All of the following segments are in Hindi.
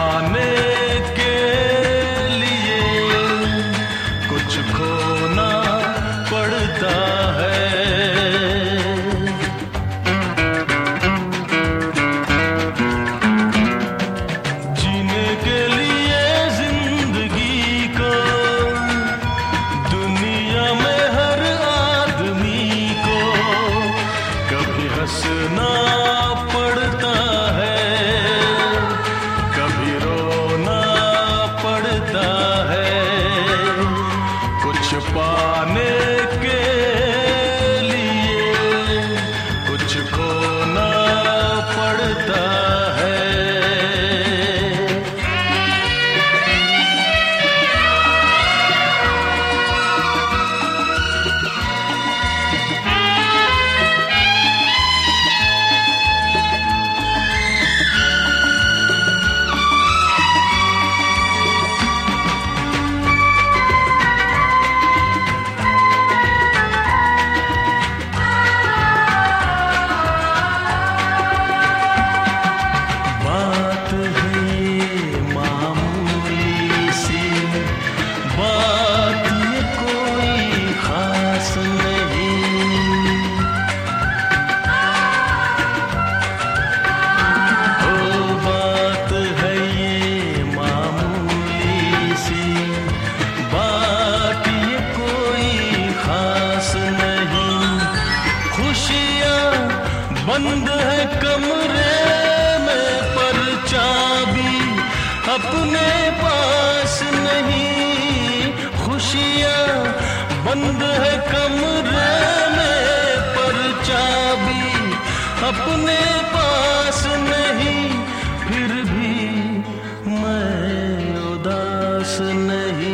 पाने के लिए कुछ खोना पड़ता है। जीने के लिए जिंदगी को दुनिया में हर आदमी को कभी हंसना पड़ता है, कभी रोना पड़ता है। कुछ पाने के लिए कुछ खोना पड़ता है। बंद है कमरे में पर चाबी अपने पास नहीं। खुशियाँ बंद है कमरे में पर चाबी अपने पास नहीं। फिर भी मैं उदास नहीं।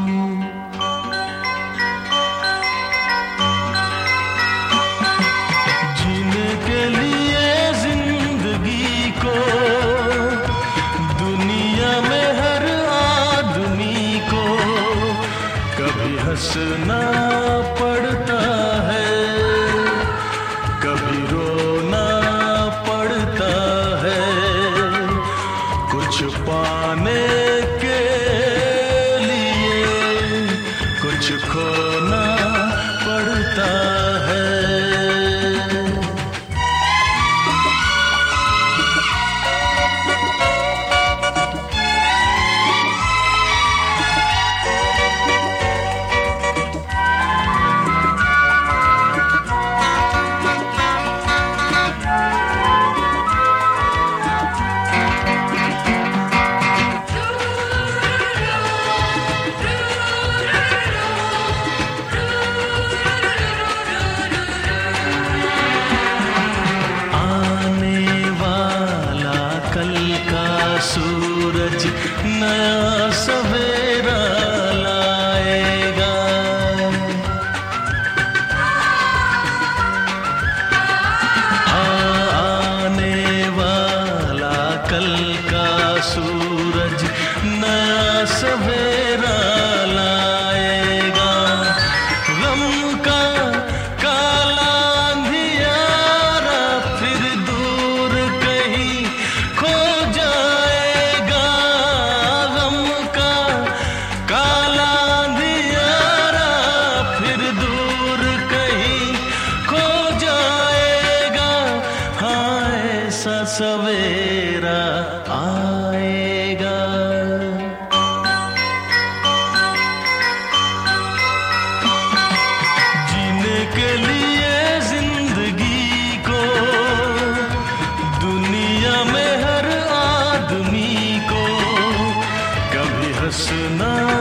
हंसना पड़ता है, कभी रोना पड़ता है। कुछ पाने के लिए कुछ खोना पड़ता है। सूरज नया सवेरा लाएगा। आने वाला कल का सूरज नया सवेरा लाएगा। गम का काला अंधियारा फिर दूर कहीं खो जाएगा। गम का काला अंधियारा फिर दूर कहीं खो जाएगा। हाँ, ऐसा सवेरा आएगा। जीने के लिए जिंदगी को दुनिया में हर आदमी को कभी हंसना